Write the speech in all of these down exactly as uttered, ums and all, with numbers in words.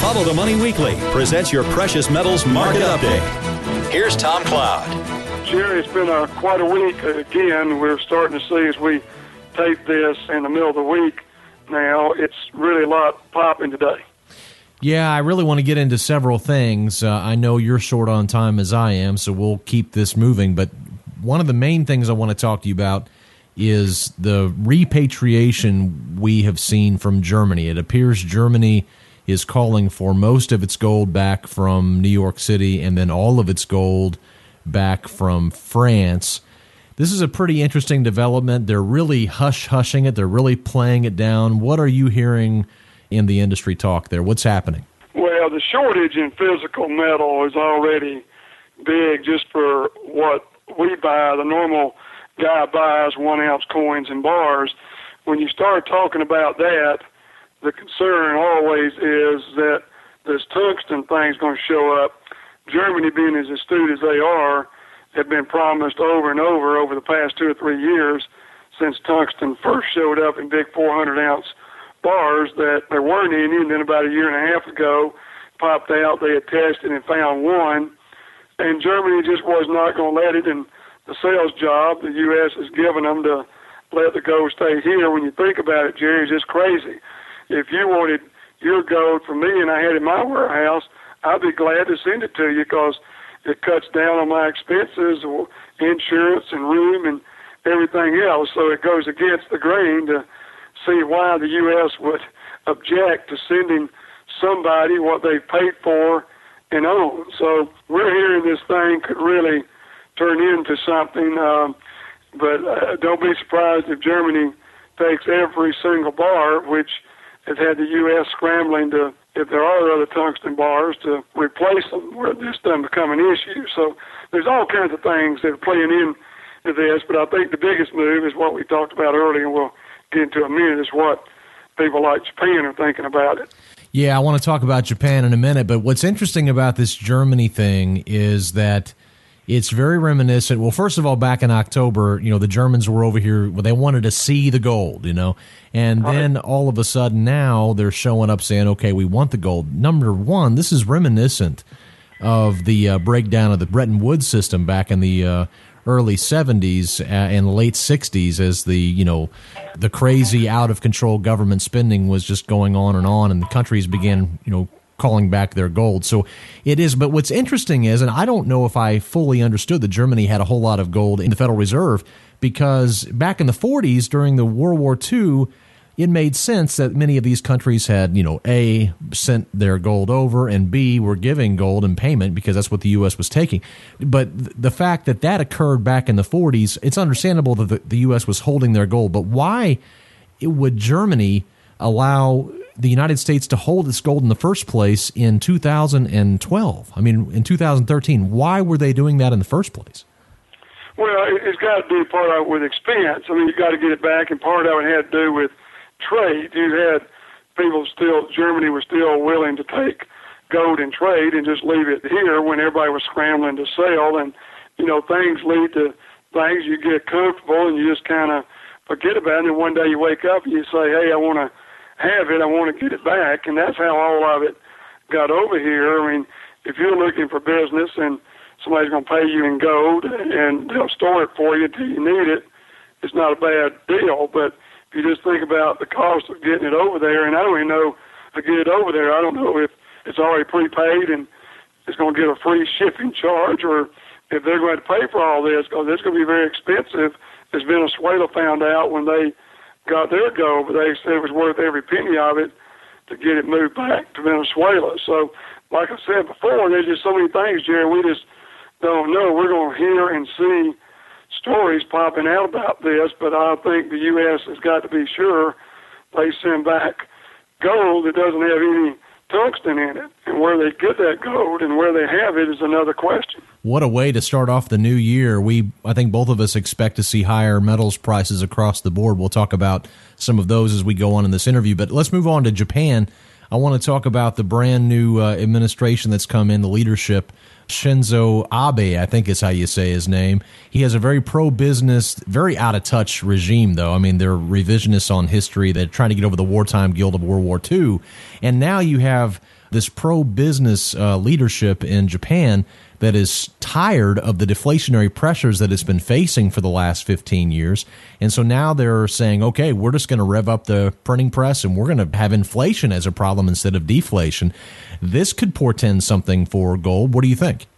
Follow the Money Weekly presents your precious metals market update. Here's Tom Cloud. Jerry, it's been a, quite a week. Again, we're starting to see as we tape this in the middle of the week now, it's really a lot popping today. Yeah, I really want to get into several things. Uh, I know you're short on time as I am, so we'll keep this moving. But one of the main things I want to talk to you about is the repatriation we have seen from Germany. It appears Germany is calling for most of its gold back from New York City and then all of its gold back from France. This is a pretty interesting development. They're really hush-hushing it. They're really playing it down. What are you hearing in the industry talk there? What's happening? Well, the shortage in physical metal is already big just for what we buy. The normal guy buys one-ounce coins and bars. When you start talking about that, the concern always is that this tungsten thing's going to show up. Germany, being as astute as they are, have been promised over and over over the past two or three years since tungsten first showed up in big four hundred ounce bars that there weren't any, and then about a year and a half ago popped out. They had tested and found one, and Germany just was not going to let it, and the sales job the U S has given them to let the gold stay here. When you think about it, Jerry, it's just crazy. If you wanted your gold from me and I had it in my warehouse, I'd be glad to send it to you because it cuts down on my expenses, or insurance and room and everything else. So it goes against the grain to see why the U S would object to sending somebody what they've paid for and own. So we're hearing this thing could really turn into something, um, but uh, don't be surprised if Germany takes every single bar, which has had the U S scrambling to, if there are other tungsten bars, to replace them where this doesn't become an issue. So there's all kinds of things that are playing into this, but I think the biggest move is what we talked about earlier, and we'll get into a minute, is what people like Japan are thinking about it. Yeah, I want to talk about Japan in a minute, but what's interesting about this Germany thing is that it's very reminiscent. Well, first of all, back in October, you know, the Germans were over here. Well, they wanted to see the gold, you know, and then all of a sudden now they're showing up saying, okay, we want the gold. Number one, this is reminiscent of the uh, breakdown of the Bretton Woods system back in the uh, early seventies and late sixties, as the, you know, the crazy out of control government spending was just going on and on, and the countries began, you know, calling back their gold. So it is, but what's interesting is, and I don't know if I fully understood that Germany had a whole lot of gold in the Federal Reserve, because back in the forties during the World War Two, it made sense that many of these countries had, you know, A, sent their gold over, and B, were giving gold in payment because that's what the U S was taking. But the fact that that occurred back in the forties, it's understandable that the, the U S was holding their gold. But why would Germany allow the United States to hold its gold in the first place in two thousand twelve? I mean, in two thousand thirteen, why were they doing that in the first place? Well, it's got to do part of it with expense. I mean, you got to get it back, and part of it had to do with trade. You had people still, Germany was still willing to take gold in trade and just leave it here when everybody was scrambling to sell, and, you know, things lead to things. You get comfortable and you just kind of forget about it, and one day you wake up and you say, hey, I want to have it, I want to get it back, and that's how all of it got over here. I mean, if you're looking for business and somebody's going to pay you in gold and they'll store it for you until you need it, it's not a bad deal. But if you just think about the cost of getting it over there, and I don't even know to get it over there, I don't know if it's already prepaid and it's going to get a free shipping charge, or if they're going to pay for all this, because it's going to be very expensive. As Venezuela found out when they got their gold, but they said it was worth every penny of it to get it moved back to Venezuela. So, like I said before, there's just so many things, Jerry, we just don't know. We're going to hear and see stories popping out about this, but I think the U S has got to be sure they send back gold that doesn't have any tungsten in it. And where they get that gold and where they have it is another question. What a way to start off the new year. We, I think both of us expect to see higher metals prices across the board. We'll talk about some of those as we go on in this interview. But let's move on to Japan. I want to talk about the brand new uh, administration that's come in, the leadership Shinzo Abe, I think is how you say his name. He has a very pro-business, very out-of-touch regime, though. I mean, they're revisionists on history. They're trying to get over the wartime guilt of World War Two. And now you have this pro-business uh, leadership in Japan that is tired of the deflationary pressures that it's been facing for the last fifteen years. And so now they're saying, okay, we're just going to rev up the printing press and we're going to have inflation as a problem instead of deflation. This could portend something for gold. What do you think?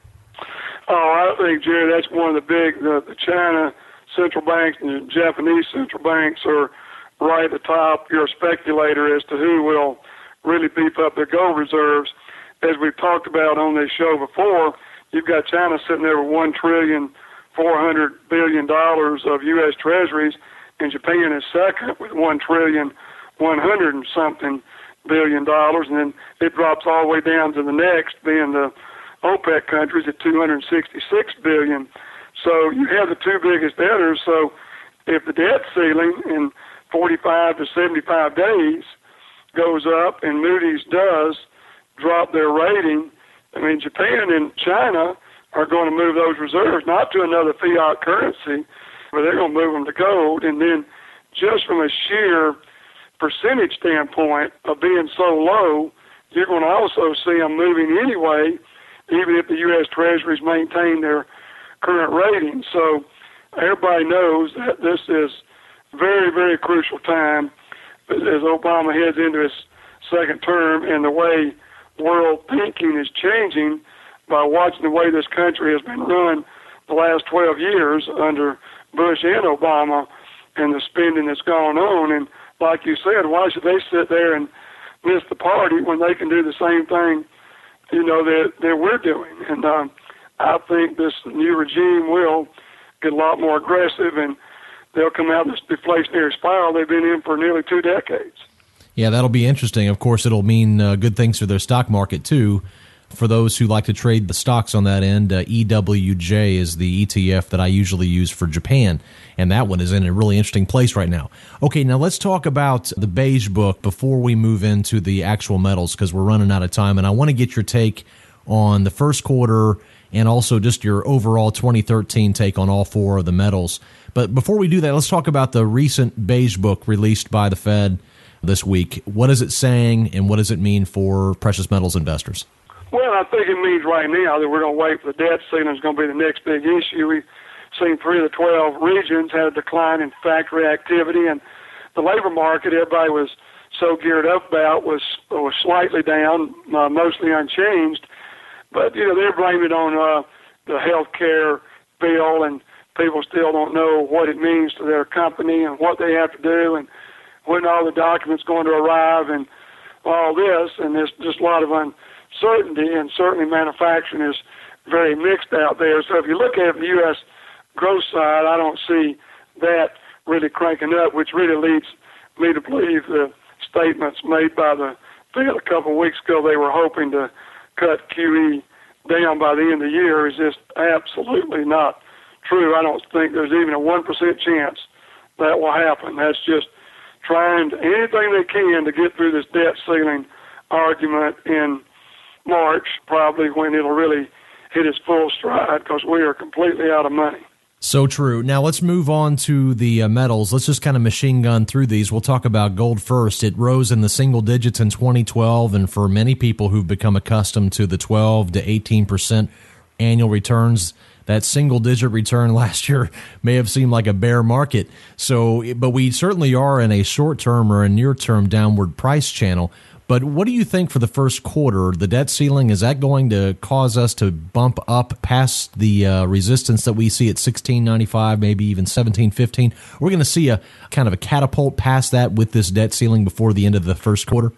Oh, I think, Jerry, that's one of the big, the, the China central banks and the Japanese central banks are right at the top. You're a speculator as to who will really beef up their gold reserves. As we've talked about on this show before, you've got China sitting there with one trillion four hundred billion dollars of U S Treasuries, and Japan is second with one trillion one hundred and something billion dollars, and then it drops all the way down to the next, being the OPEC countries at two hundred sixty-six billion dollars. So you have the two biggest debtors. So if the debt ceiling in forty-five to seventy-five days goes up and Moody's does drop their rating, I mean, Japan and China are going to move those reserves not to another fiat currency, but they're going to move them to gold. And then just from a sheer percentage standpoint of being so low, you're going to also see them moving anyway, even if the U S Treasuries maintain their current rating. So everybody knows that this is very, very crucial time as Obama heads into his second term, and the way world thinking is changing by watching the way this country has been run the last twelve years under Bush and Obama and the spending that's gone on. And like you said, why should they sit there and miss the party when they can do the same thing, you know, that, that we're doing? And um, I think this new regime will get a lot more aggressive, and they'll come out of this deflationary spiral they've been in for nearly two decades. Yeah, that'll be interesting. Of course, it'll mean uh, good things for their stock market, too. For those who like to trade the stocks on that end, uh, E W J is the E T F that I usually use for Japan, and that one is in a really interesting place right now. Okay, now let's talk about the Beige Book before we move into the actual metals, because we're running out of time, and I want to get your take on the first quarter and also just your overall twenty thirteen take on all four of the metals. But before we do that, let's talk about the recent Beige Book released by the Fed this week. What is it saying, and what does it mean for precious metals investors? Well, I think it means right now that we're going to wait for the debt ceiling is going to be the next big issue. We've seen three of the twelve regions had a decline in factory activity, and the labor market, everybody was so geared up about, was, was slightly down, uh, mostly unchanged. But, you know, they're blaming it on uh, the health care bill, and people still don't know what it means to their company and what they have to do and when all the documents going to arrive and all this. And there's just a lot of uncertainty, and certainly manufacturing is very mixed out there. So if you look at the U S growth side, I don't see that really cranking up, which really leads me to believe the statements made by the Fed a couple of weeks ago they were hoping to cut Q E down by the end of the year is just absolutely not true. I don't think there's even a one percent chance that will happen. That's just trying to, anything they can to get through this debt ceiling argument in March, probably when it'll really hit its full stride, because we are completely out of money. So true. Now let's move on to the uh, metals. Let's just kind of machine gun through these. We'll talk about gold first. It rose in the single digits in twenty twelve, and for many people who've become accustomed to the twelve to eighteen percent annual returns, that single-digit return last year may have seemed like a bear market. So, but we certainly are in a short-term or a near-term downward price channel. But what do you think for the first quarter? The debt ceiling, is that going to cause us to bump up past the uh, resistance that we see at sixteen ninety-five, maybe even seventeen fifteen? We're going to see a kind of a catapult past that with this debt ceiling before the end of the first quarter?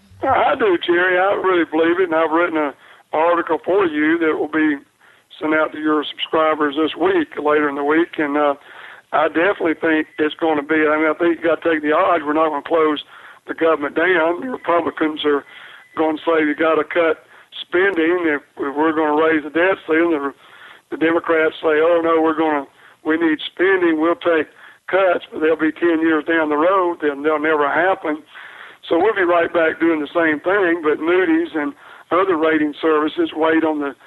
I do, Jerry. I really believe it, and I've written an article for you that will be sent out to your subscribers this week, later in the week, and uh, I definitely think it's going to be, I mean, I think you got to take the odds. We're not going to close the government down. The Republicans are going to say you got to cut spending if, if we're going to raise the debt ceiling. The, the Democrats say, oh, no, we're going to, we need spending. We'll take cuts, but they'll be ten years down the road, then they'll never happen. So we'll be right back doing the same thing, but Moody's and other rating services weighed on the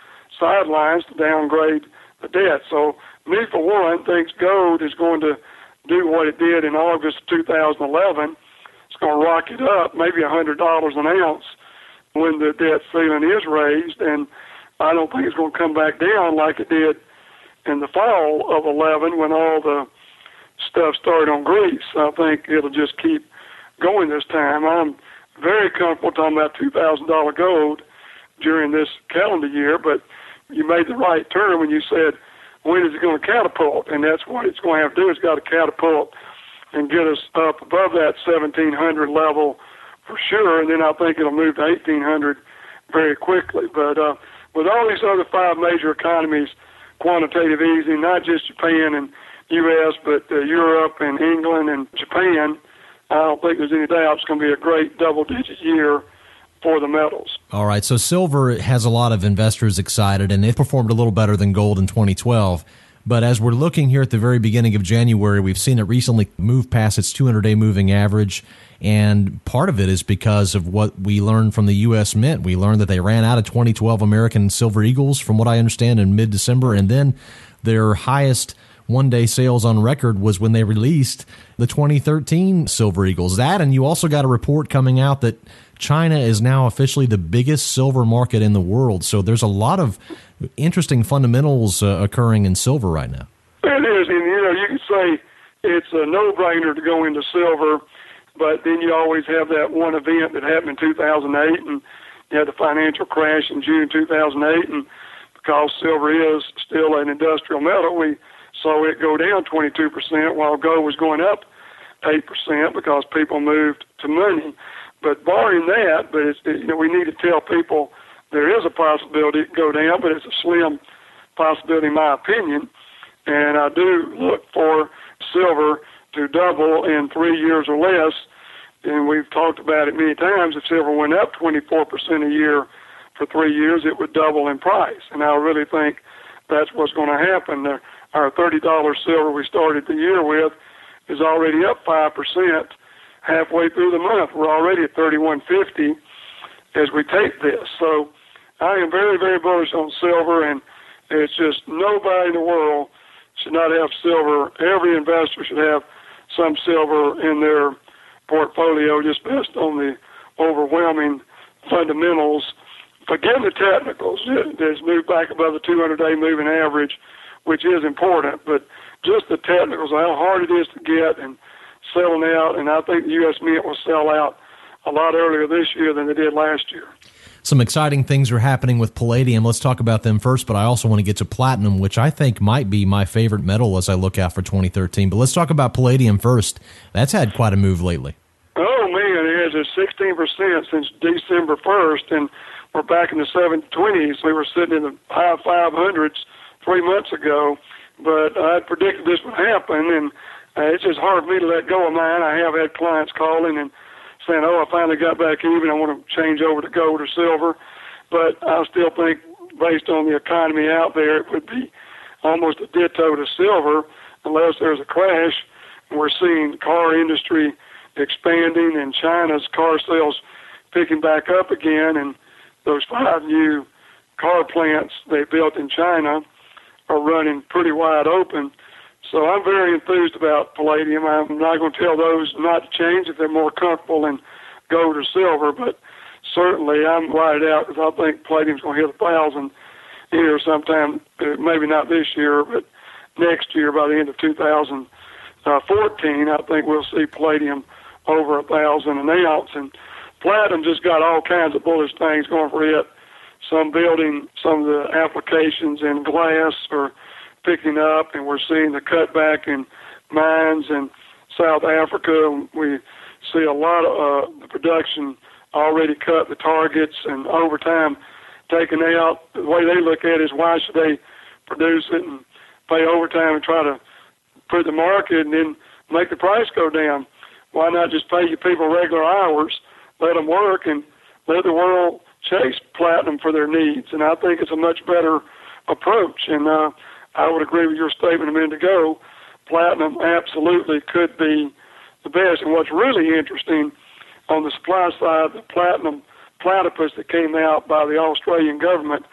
sidelines to downgrade the debt. So me, for one, thinks gold is going to do what it did in August of two thousand eleven. It's going to rocket up maybe one hundred dollars an ounce when the debt ceiling is raised, and I don't think it's going to come back down like it did in the fall of eleven when all the stuff started on Greece. I think it'll just keep going this time. I'm very comfortable talking about two thousand dollars gold during this calendar year, but you made the right turn when you said, when is it going to catapult? And that's what it's going to have to do. It's got to catapult and get us up above that seventeen hundred level for sure, and then I think it'll move to eighteen hundred very quickly. But uh, with all these other five major economies, quantitative easing, not just Japan and U S, but uh, Europe and England and Japan, I don't think there's any doubt it's going to be a great double-digit year for the metals. All right, so silver has a lot of investors excited, and it performed a little better than gold in twenty twelve. But as we're looking here at the very beginning of January, we've seen it recently move past its two hundred day moving average, and part of it is because of what we learned from the U S Mint. We learned that they ran out of twenty twelve American Silver Eagles, from what I understand, in mid-December, and then their highest one-day sales on record was when they released the twenty thirteen Silver Eagles. That, and you also got a report coming out that China is now officially the biggest silver market in the world. So there's a lot of interesting fundamentals uh, occurring in silver right now. It is, and you know, you can say it's a no-brainer to go into silver, but then you always have that one event that happened in two thousand eight, and you had the financial crash in June two thousand eight, and because silver is still an industrial metal, we saw it go down twenty-two percent while gold was going up eight percent because people moved to money. But barring that, but it's, you know, we need to tell people there is a possibility it can go down, but it's a slim possibility in my opinion. And I do look for silver to double in three years or less. And we've talked about it many times. If silver went up twenty-four percent a year for three years, it would double in price. And I really think that's what's going to happen. Our thirty dollars silver we started the year with is already up five percent. Halfway through the month, we're already at thirty-one fifty as we take this. So I am very, very bullish on silver, and it's just nobody in the world should not have silver. Every investor should have some silver in their portfolio just based on the overwhelming fundamentals. Forget the technicals. It's moved back above the two hundred day moving average, which is important, but just the technicals, how hard it is to get and selling out, and I think the U S Mint will sell out a lot earlier this year than they did last year. Some exciting things are happening with palladium. Let's talk about them first, but I also want to get to platinum, which I think might be my favorite metal as I look out for twenty thirteen. But let's talk about palladium first. That's had quite a move lately. Oh, man, it has sixteen percent since December first, and we're back in the seven twenties. We were sitting in the high five hundreds three months ago, but I predicted this would happen, and Uh, it's just hard for me to let go of mine. I have had clients calling and saying, oh, I finally got back even. I want to change over to gold or silver. But I still think, based on the economy out there, it would be almost a ditto to silver unless there's a crash. And we're seeing the car industry expanding and China's car sales picking back up again. And those five new car plants they built in China are running pretty wide open. So I'm very enthused about palladium. I'm not going to tell those not to change if they're more comfortable in gold or silver, but certainly I'm lighted out because I think palladium's going to hit a thousand here sometime, maybe not this year, but next year by the end of two thousand fourteen. I think we'll see palladium over a thousand an ounce, and platinum just got all kinds of bullish things going for it. Some building, some of the applications in glass are picking up, and we're seeing the cutback in mines in South Africa. We see a lot of uh, the production already cut the targets and overtime taken out. The way they look at it is, why should they produce it and pay overtime and try to put the market and then make the price go down? Why not just pay your people regular hours, let them work, and let the world chase platinum for their needs? And I think it's a much better approach. And uh, I would agree with your statement a minute ago. Platinum absolutely could be the best. And what's really interesting on the supply side, the platinum platypus that came out by the Australian government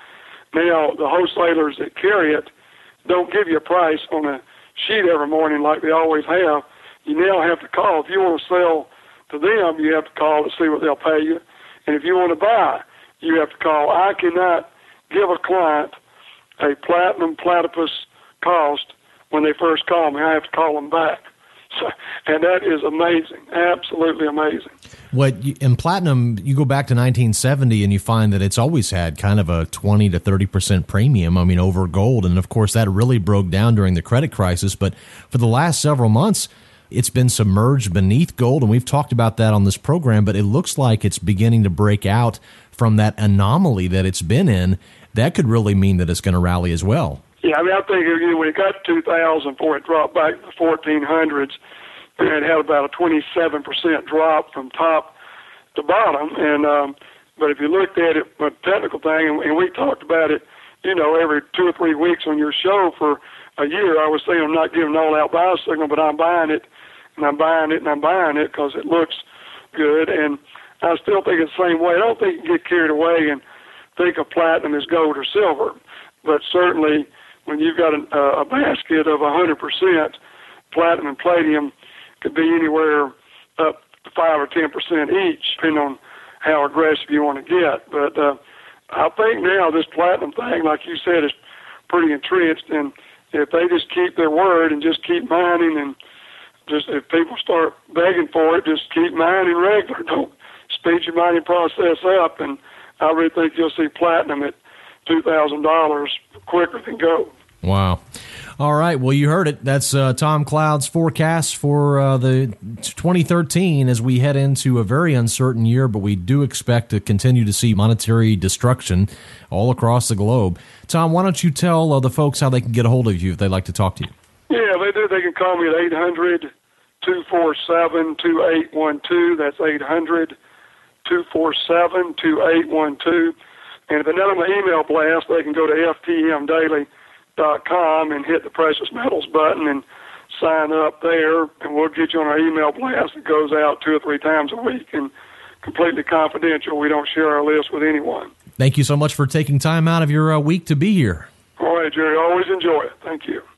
Now, the wholesalers that carry it don't give you a price on a sheet every morning like they always have. You now have to call. If you want to sell to them, you have to call to see what they'll pay you. And if you want to buy, you have to call. I cannot give a client a platinum platypus cost when they first call me. I have to call them back. So, and that is amazing, absolutely amazing. What in platinum, you go back to nineteen seventy and you find that it's always had kind of a twenty to thirty percent premium, I mean, over gold. And of course, that really broke down during the credit crisis. But for the last several months, it's been submerged beneath gold. And we've talked about that on this program, but it looks like it's beginning to break out from that anomaly that it's been in. That could really mean that it's going to rally as well. Yeah, I mean, I think you know, when it got to two thousand, before it dropped back to the fourteen hundreds, and it had about a twenty-seven percent drop from top to bottom. And um, but if you looked at it, a technical thing, and, and we talked about it, you know, every two or three weeks on your show for a year, I was saying I'm not giving an all-out buy signal, but I'm buying it, and I'm buying it, and I'm buying it because it looks good. And I still think it's the same way. I don't think you can get carried away and think of platinum as gold or silver, but certainly when you've got a, a basket of one hundred percent, platinum and palladium could be anywhere up to five or ten percent each, depending on how aggressive you want to get. But uh, I think now this platinum thing, like you said, is pretty entrenched, and if they just keep their word and just keep mining, and just if people start begging for it, just keep mining regular. Don't speed your mining process up, and I really think you'll see platinum at two thousand dollars quicker than gold. Wow. All right. Well, you heard it. That's uh, Tom Cloud's forecast for uh, the twenty thirteen as we head into a very uncertain year, but we do expect to continue to see monetary destruction all across the globe. Tom, why don't you tell uh, the folks how they can get a hold of you if they'd like to talk to you? Yeah, they do. They can call me at eight hundred, two four seven, two eight one two. That's eight hundred, two four seven, two eight one two. And if they're not on the email blast, they can go to F T M daily dot com and hit the precious metals button and sign up there, and we'll get you on our email blast. It goes out two or three times a week and completely confidential. We don't share our list with anyone. Thank you so much for taking time out of your uh, week to be here. All right, Jerry. Always enjoy it. Thank you.